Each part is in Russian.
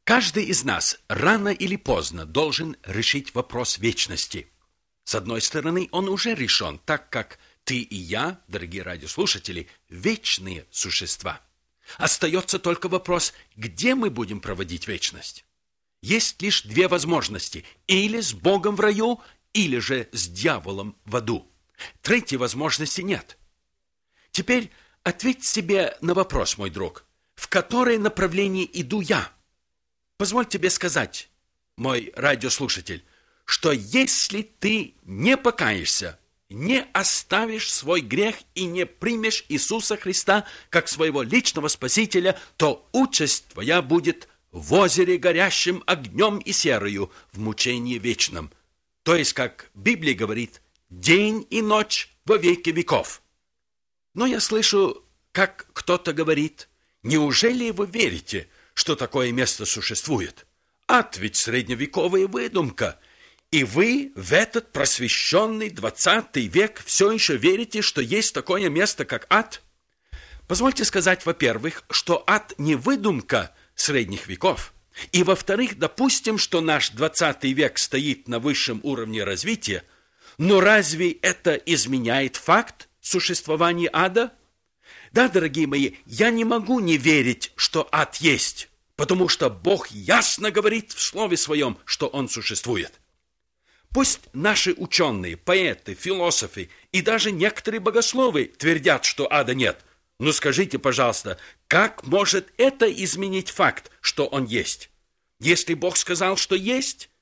Каждый из нас рано или поздно должен решить вопрос вечности. С одной стороны, он уже решен, так как ты и я, дорогие радиослушатели, вечные существа. Остается только вопрос, где мы будем проводить вечность. Есть лишь две возможности: или с Богом в раю, или же с дьяволом в аду. Третьей возможности нет. Теперь ответь себе на вопрос, мой друг: в которое направление иду я? Позволь тебе сказать, мой радиослушатель, что если ты не покаешься, не оставишь свой грех и не примешь Иисуса Христа как своего личного Спасителя, то участь твоя будет в озере, горящем огнем и серою, в мучении вечном. То есть, как Библия говорит, день и ночь во веки веков. Но я слышу, как кто-то говорит: неужели вы верите, что такое место существует? Ад ведь средневековая выдумка. И вы в этот просвещенный 20 век все еще верите, что есть такое место, как ад? Позвольте сказать, во-первых, что ад не выдумка средних веков. И, во-вторых, допустим, что наш 20 век стоит на высшем уровне развития, но разве это изменяет факт существования ада? Да, дорогие мои, я не могу не верить, что ад есть, потому что Бог ясно говорит в Слове Своем, что он существует. Пусть наши ученые, поэты, философы и даже некоторые богословы твердят, что ада нет. Но скажите, пожалуйста, как может это изменить факт, что он есть? Если Бог сказал, что есть,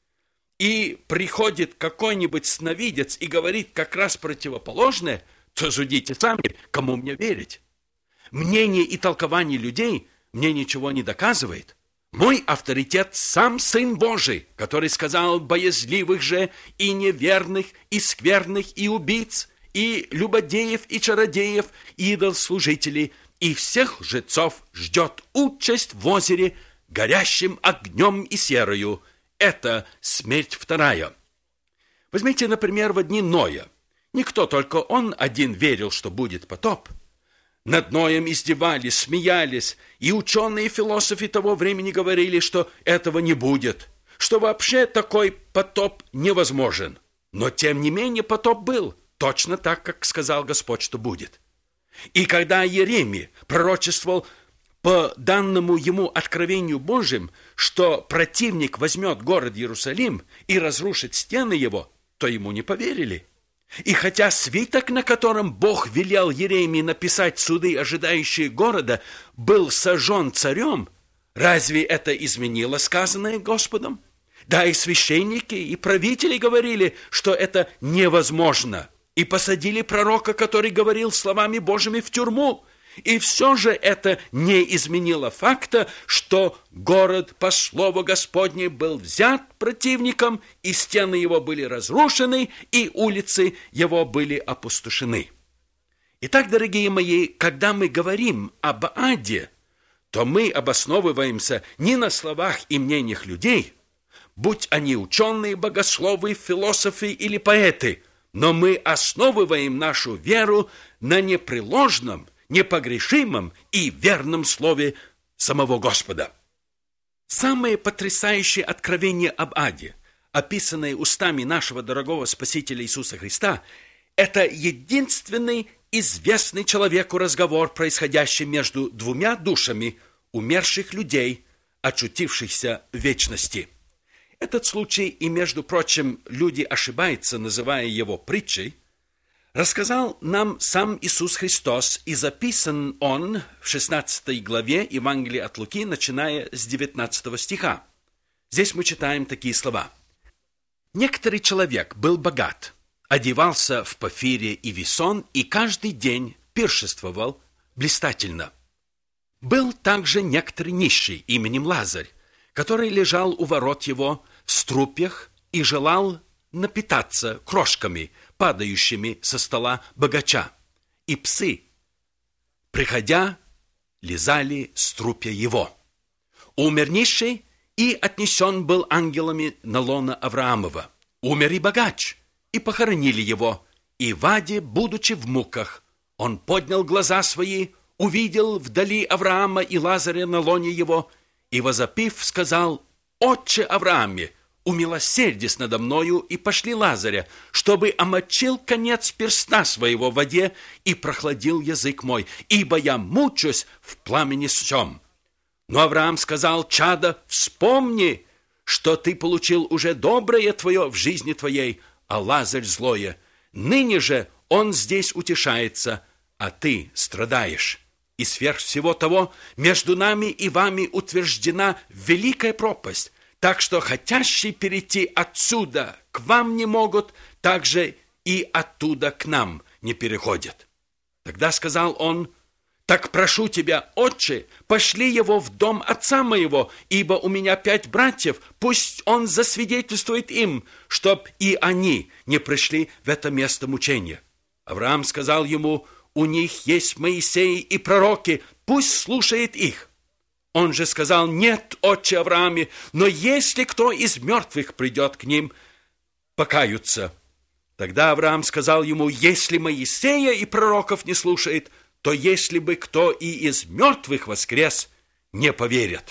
и приходит какой-нибудь сновидец и говорит как раз противоположное, то судите сами, кому мне верить. Мнение и толкование людей мне ничего не доказывает. Мой авторитет сам Сын Божий, который сказал: боязливых же и неверных, и скверных, и убийц, и любодеев, и чародеев, и идолослужителей, и всех лжецов ждет участь в озере, горящим огнем и серою. Это смерть вторая. Возьмите, например, во дни Ноя. Никто, только он один верил, что будет потоп. Над Ноем издевались, смеялись, и ученые и философы того времени говорили, что этого не будет, что вообще такой потоп невозможен. Но, тем не менее, потоп был, точно так, как сказал Господь, что будет. И когда Иеремия пророчествовал по данному ему откровению Божьим, что противник возьмет город Иерусалим и разрушит стены его, то ему не поверили. И хотя свиток, на котором Бог велел Иеремии написать суды, ожидающие города, был сожжен царем, разве это изменило сказанное Господом? Да, и священники, и правители говорили, что это невозможно, и посадили пророка, который говорил словами Божьими, в тюрьму. И все же это не изменило факта, что город по слову Господне был взят противником, и стены его были разрушены, и улицы его были опустошены. Итак, дорогие мои, когда мы говорим об аде, то мы обосновываемся не на словах и мнениях людей, будь они ученые, богословы, философы или поэты, но мы основываем нашу веру на непреложном, непогрешимом и верном слове самого Господа. Самое потрясающее откровение об аде, описанное устами нашего дорогого Спасителя Иисуса Христа, это единственный известный человеку разговор, происходящий между двумя душами умерших людей, очутившихся в вечности. Этот случай, и, между прочим, люди ошибаются, называя его притчей, рассказал нам сам Иисус Христос, и записан он в 16 главе Евангелия от Луки, начиная с 19 стиха. Здесь мы читаем такие слова. «Некоторый человек был богат, одевался в пафире и весон, и каждый день пиршествовал блистательно. Был также некоторый нищий именем Лазарь, который лежал у ворот его в струпьях и желал напитаться крошками, падающими со стола богача, и псы, приходя, лизали струпья его. Умер нищий, и отнесен был ангелами на лоно Авраамова. Умер и богач, и похоронили его, и в аде, будучи в муках, он поднял глаза свои, увидел вдали Авраама и Лазаря на лоне его, и, возопив, сказал: «Отче Аврааме, умилосердись надо мною и пошли Лазаря, чтобы омочил конец перста своего в воде и прохладил язык мой, ибо я мучусь в пламени сем». Но Авраам сказал: «Чадо, вспомни, что ты получил уже доброе твое в жизни твоей, а Лазарь злое. Ныне же он здесь утешается, а ты страдаешь. И сверх всего того, между нами и вами утверждена великая пропасть, так что хотящие перейти отсюда к вам не могут, так же и оттуда к нам не переходят». Тогда сказал он: «Так прошу тебя, отче, пошли его в дом отца моего, ибо у меня 5 братьев, пусть он засвидетельствует им, чтоб и они не пришли в это место мучения». Авраам сказал ему: «У них есть Моисей и пророки, пусть слушает их». Он же сказал: «Нет, отче Аврааме, но если кто из мертвых придет к ним, покаются». Тогда Авраам сказал ему: «Если Моисея и пророков не слушает, то если бы кто и из мертвых воскрес, не поверят».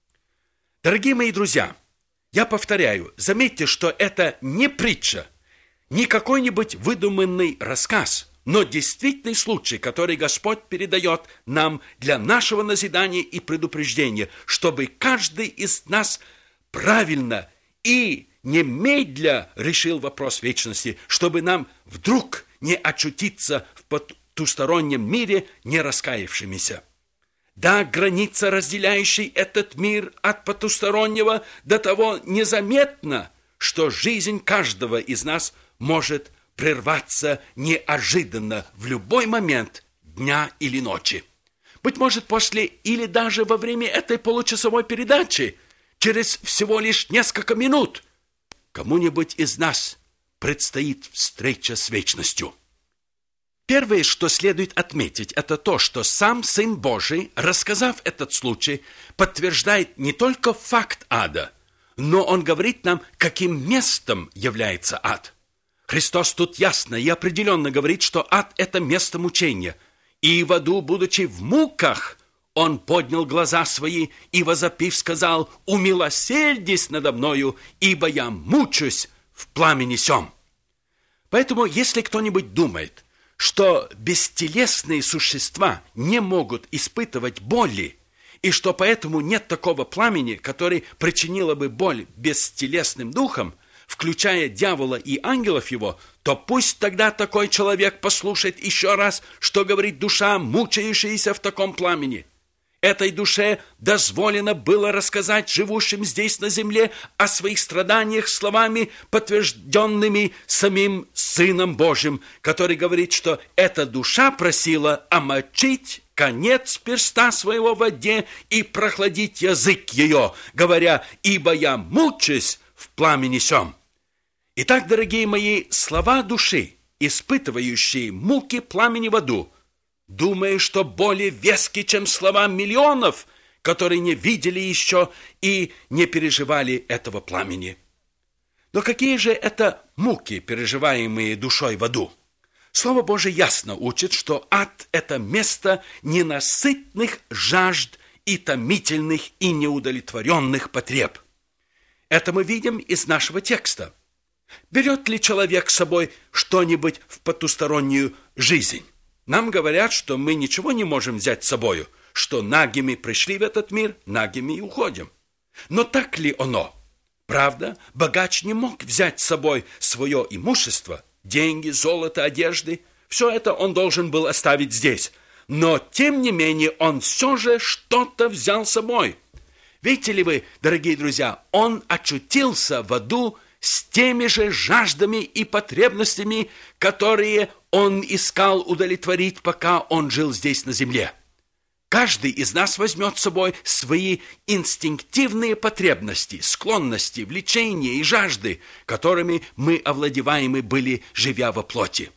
Дорогие мои друзья, я повторяю, заметьте, что это не притча, не какой-нибудь выдуманный рассказ, но действительный случай, который Господь передает нам для нашего назидания и предупреждения, чтобы каждый из нас правильно и немедля решил вопрос вечности, чтобы нам вдруг не очутиться в потустороннем мире не раскаявшимися. Да, граница, разделяющая этот мир от потустороннего, до того незаметна, что жизнь каждого из нас может прерваться неожиданно в любой момент дня или ночи. Быть может, после или даже во время этой получасовой передачи, через всего лишь несколько минут, кому-нибудь из нас предстоит встреча с вечностью. Первое, что следует отметить, это то, что сам Сын Божий, рассказав этот случай, подтверждает не только факт ада, но Он говорит нам, каким местом является ад. Христос тут ясно и определенно говорит, что ад – это место мучения. И в аду, будучи в муках, Он поднял глаза свои и, возопив, сказал: «Умилосердись надо мною, ибо я мучусь в пламени сем». Поэтому, если кто-нибудь думает, что бестелесные существа не могут испытывать боли, и что поэтому нет такого пламени, который причинило бы боль бестелесным духам, включая дьявола и ангелов его, то пусть тогда такой человек послушает еще раз, что говорит душа, мучающаяся в таком пламени. Этой душе дозволено было рассказать живущим здесь на земле о своих страданиях словами, подтвержденными самим Сыном Божьим, который говорит, что эта душа просила омочить конец перста своего в воде и прохладить язык ее, говоря: «Ибо я мучусь в пламени сем». Итак, дорогие мои, слова души, испытывающие муки пламени в аду, думаю, что более вески, чем слова миллионов, которые не видели еще и не переживали этого пламени. Но какие же это муки, переживаемые душой в аду? Слово Божие ясно учит, что ад – это место ненасытных жажд и томительных и неудовлетворенных потреб. Это мы видим из нашего текста. Берет ли человек с собой что-нибудь в потустороннюю жизнь? Нам говорят, что мы ничего не можем взять с собою, что нагими пришли в этот мир, нагими и уходим. Но так ли оно? Правда, богач не мог взять с собой свое имущество, деньги, золото, одежды. Все это он должен был оставить здесь. Но, тем не менее, он все же что-то взял с собой. Видите ли вы, дорогие друзья, он очутился в аду с теми же жаждами и потребностями, которые он искал удовлетворить, пока он жил здесь на земле. Каждый из нас возьмет с собой свои инстинктивные потребности, склонности, влечения и жажды, которыми мы овладеваемы были, живя во плоти.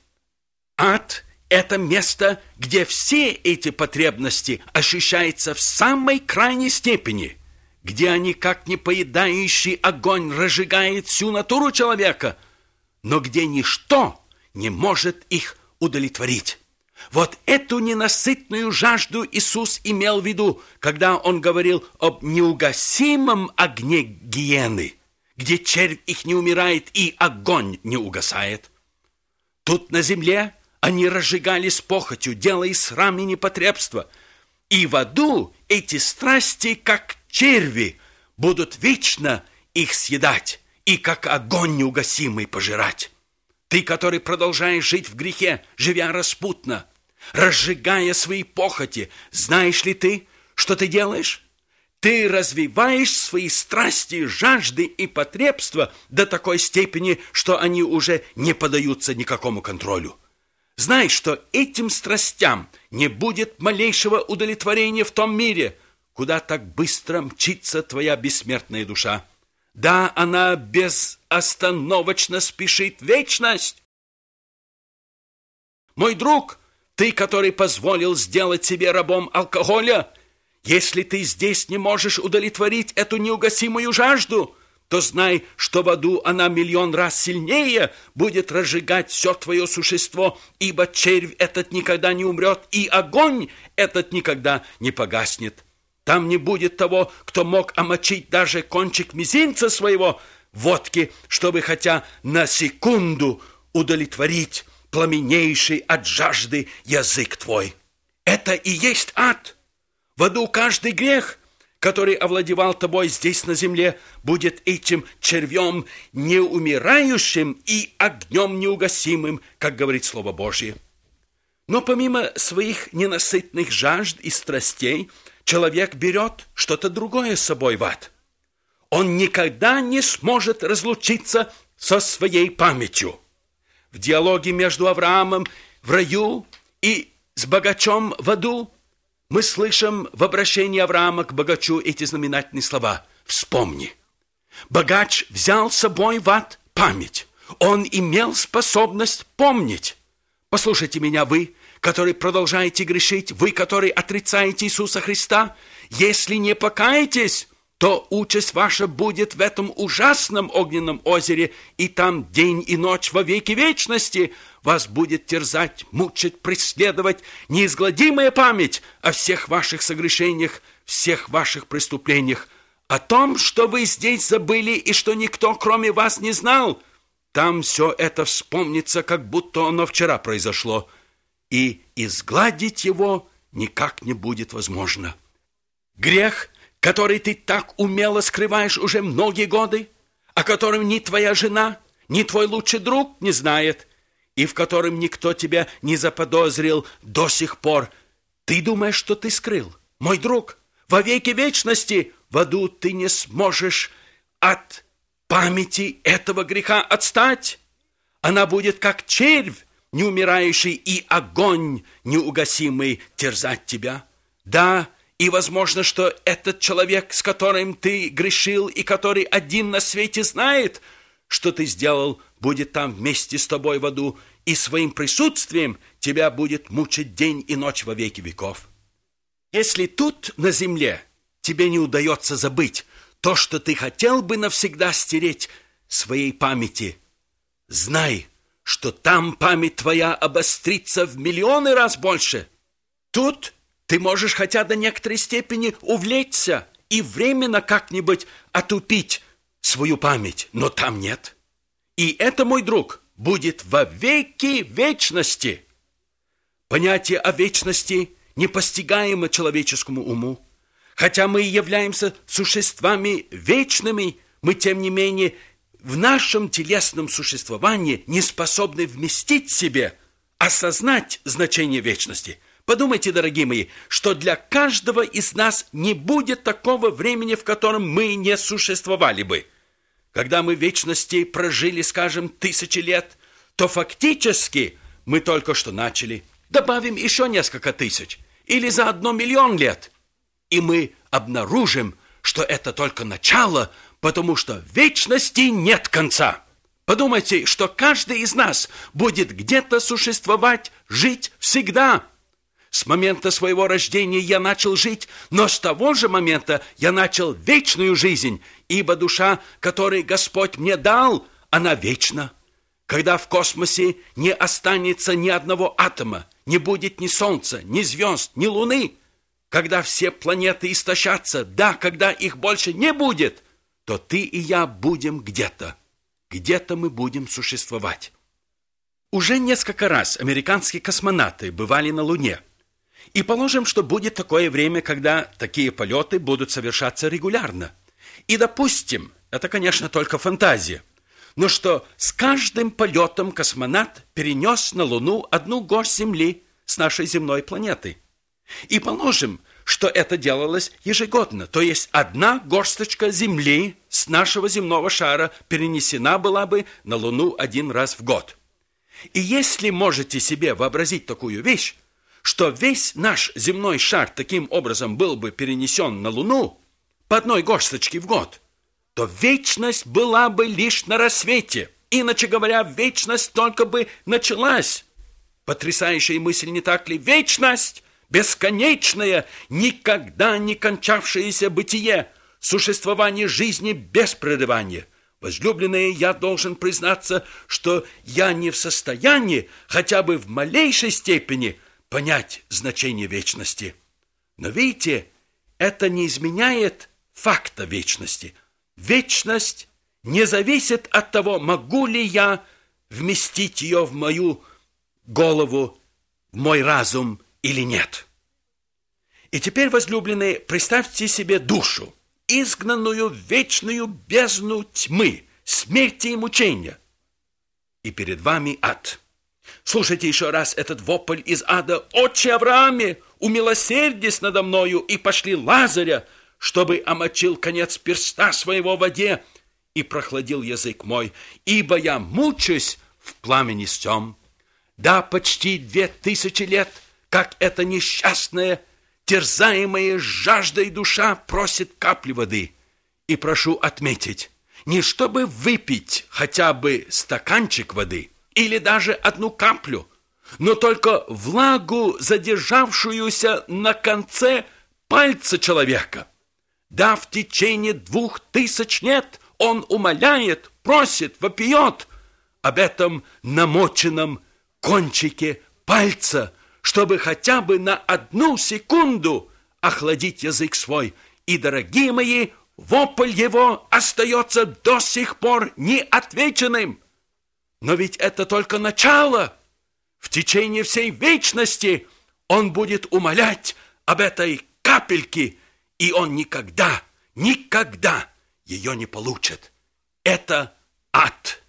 Ад – это место, где все эти потребности ощущаются в самой крайней степени, где они, как непоедающий огонь, разжигают всю натуру человека, но где ничто не может их удовлетворить. Вот эту ненасытную жажду Иисус имел в виду, когда Он говорил об неугасимом огне гиены, где червь их не умирает и огонь не угасает. Тут на земле они разжигались похотью, делая срам и непотребство. И в аду эти страсти, как черви, будут вечно их съедать и как огонь неугасимый пожирать. Ты, который продолжаешь жить в грехе, живя распутно, разжигая свои похоти, знаешь ли ты, что ты делаешь? Ты развиваешь свои страсти, жажды и потребства до такой степени, что они уже не поддаются никакому контролю. Знай, что этим страстям не будет малейшего удовлетворения в том мире, куда так быстро мчится твоя бессмертная душа. Да, она безостановочно спешит в вечность. Мой друг, ты, который позволил сделать себе рабом алкоголя, если ты здесь не можешь удовлетворить эту неугасимую жажду, то знай, что в аду она миллион раз сильнее будет разжигать все твое существо, ибо червь этот никогда не умрет, и огонь этот никогда не погаснет. Там не будет того, кто мог омочить даже кончик мизинца своего в водке, чтобы хотя на секунду удовлетворить пламенейший от жажды язык твой. Это и есть ад. В аду каждый грех, который овладевал тобой здесь на земле, будет этим червем неумирающим и огнем неугасимым, как говорит Слово Божье. Но помимо своих ненасытных жажд и страстей, человек берет что-то другое с собой в ад. Он никогда не сможет разлучиться со своей памятью. В диалоге между Авраамом в раю и с богачом в аду мы слышим в обращении Авраама к богачу эти знаменательные слова «Вспомни». Богач взял с собой в ад память. Он имел способность помнить. Послушайте меня, вы, которые продолжаете грешить, вы, которые отрицаете Иисуса Христа, если не покаетесь, то участь ваша будет в этом ужасном огненном озере, и там день и ночь во веки вечности вас будет терзать, мучить, преследовать неизгладимая память о всех ваших согрешениях, всех ваших преступлениях, о том, что вы здесь забыли и что никто, кроме вас, не знал. Там все это вспомнится, как будто оно вчера произошло, и изгладить его никак не будет возможно. Грех, который ты так умело скрываешь уже многие годы, о котором ни твоя жена, ни твой лучший друг не знает, и в котором никто тебя не заподозрил до сих пор. Ты думаешь, что ты скрыл? Мой друг, во веки вечности в аду ты не сможешь от памяти этого греха отстать. Она будет как червь, неумирающий, и огонь неугасимый терзать тебя. Да, и возможно, что этот человек, с которым ты грешил и который один на свете знает, что ты сделал, будет там вместе с тобой в аду, и своим присутствием тебя будет мучить день и ночь во веки веков. Если тут, на земле, тебе не удается забыть то, что ты хотел бы навсегда стереть своей памяти, знай, что там память твоя обострится в миллионы раз больше. Тут ты можешь хотя до некоторой степени увлечься и временно как-нибудь отупить свою память, но там нет. И это, мой друг, будет во веки вечности. Понятие о вечности непостигаемо человеческому уму. Хотя мы и являемся существами вечными, мы, тем не менее, в нашем телесном существовании не способны вместить в себе, осознать значение вечности. Подумайте, дорогие мои, что для каждого из нас не будет такого времени, в котором мы не существовали бы. Когда мы в вечности прожили, скажем, 1000 лет, то фактически мы только что начали. Добавим еще несколько тысяч или за 1 миллион лет, и мы обнаружим, что это только начало, потому что в вечности нет конца. Подумайте, что каждый из нас будет где-то существовать, жить всегда. С момента своего рождения я начал жить, но с того же момента я начал вечную жизнь, ибо душа, которую Господь мне дал, она вечна. Когда в космосе не останется ни одного атома, не будет ни солнца, ни звезд, ни луны, когда все планеты истощатся, да, когда их больше не будет, то ты и я будем где-то. Где-то мы будем существовать. Уже несколько раз американские космонавты бывали на Луне. И положим, что будет такое время, когда такие полеты будут совершаться регулярно. И допустим, это, конечно, только фантазия, но что с каждым полетом космонавт перенес на Луну одну горсть Земли с нашей земной планеты. И положим, что это делалось ежегодно, то есть одна горсточка Земли с нашего земного шара перенесена была бы на Луну один раз в год. И если можете себе вообразить такую вещь, что весь наш земной шар таким образом был бы перенесен на Луну по одной горсточке в год, то вечность была бы лишь на рассвете. Иначе говоря, вечность только бы началась. Потрясающая мысль, не так ли? Вечность, бесконечное, никогда не кончавшееся бытие, существование жизни без прерывания. Возлюбленные, я должен признаться, что я не в состоянии хотя бы в малейшей степени понять значение вечности. Но видите, это не изменяет факта вечности. Вечность не зависит от того, могу ли я вместить ее в мою голову, в мой разум или нет. И теперь, возлюбленные, представьте себе душу, изгнанную в вечную бездну тьмы, смерти и мучения. И перед вами ад. Слушайте еще раз этот вопль из ада. «Отче Аврааме, умилосердись надо мною, и пошли Лазаря, чтобы омочил конец перста своего в воде и прохладил язык мой, ибо я мучусь в пламени сём». Да, почти 2000 лет, как эта несчастная, терзаемая жаждой душа просит капли воды. И прошу отметить, не чтобы выпить хотя бы стаканчик воды или даже одну каплю, но только влагу, задержавшуюся на конце пальца человека. Да, в течение 2000 лет он умоляет, просит, вопиет об этом намоченном кончике пальца, чтобы хотя бы на 1 секунду охладить язык свой. И, дорогие мои, вопль его остается до сих пор неотвеченным. Но ведь это только начало. В течение всей вечности он будет умолять об этой капельке, и он никогда, никогда ее не получит. Это ад.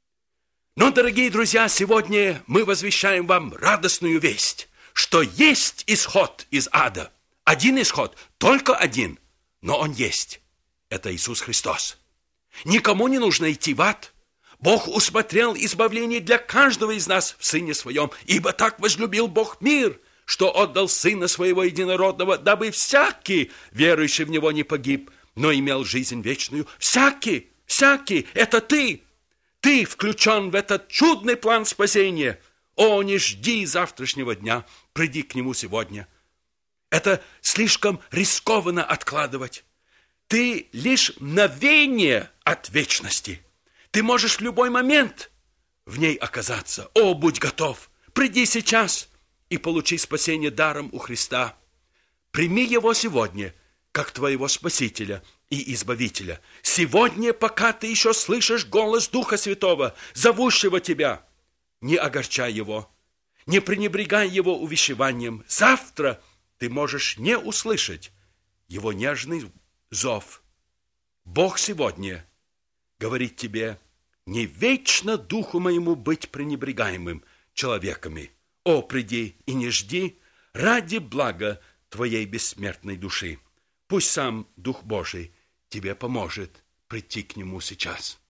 Но, дорогие друзья, сегодня мы возвещаем вам радостную весть, что есть исход из ада. Один исход, только один, но он есть. Это Иисус Христос. Никому не нужно идти в ад. Бог усмотрел избавление для каждого из нас в Сыне Своем, ибо так возлюбил Бог мир, что отдал Сына Своего Единородного, дабы всякий, верующий в Него, не погиб, но имел жизнь вечную. Всякий, это ты. Ты включен в этот чудный план спасения. О, не жди завтрашнего дня, приди к нему сегодня. Это слишком рискованно откладывать. Ты лишь мгновение от вечности. Ты можешь в любой момент в ней оказаться. О, будь готов, приди сейчас и получи спасение даром у Христа. Прими его сегодня, как твоего Спасителя и Избавителя. Сегодня, пока ты еще слышишь голос Духа Святого, зовущего тебя, не огорчай его, не пренебрегай его увещеванием. Завтра ты можешь не услышать его нежный зов. Бог сегодня говорит тебе: не вечно духу моему быть пренебрегаемым человеками. О, приди и не жди ради блага твоей бессмертной души. Пусть сам Дух Божий тебе поможет прийти к нему сейчас.